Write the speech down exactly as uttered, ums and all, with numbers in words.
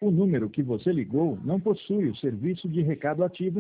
O número que você ligou não possui o serviço de recado ativo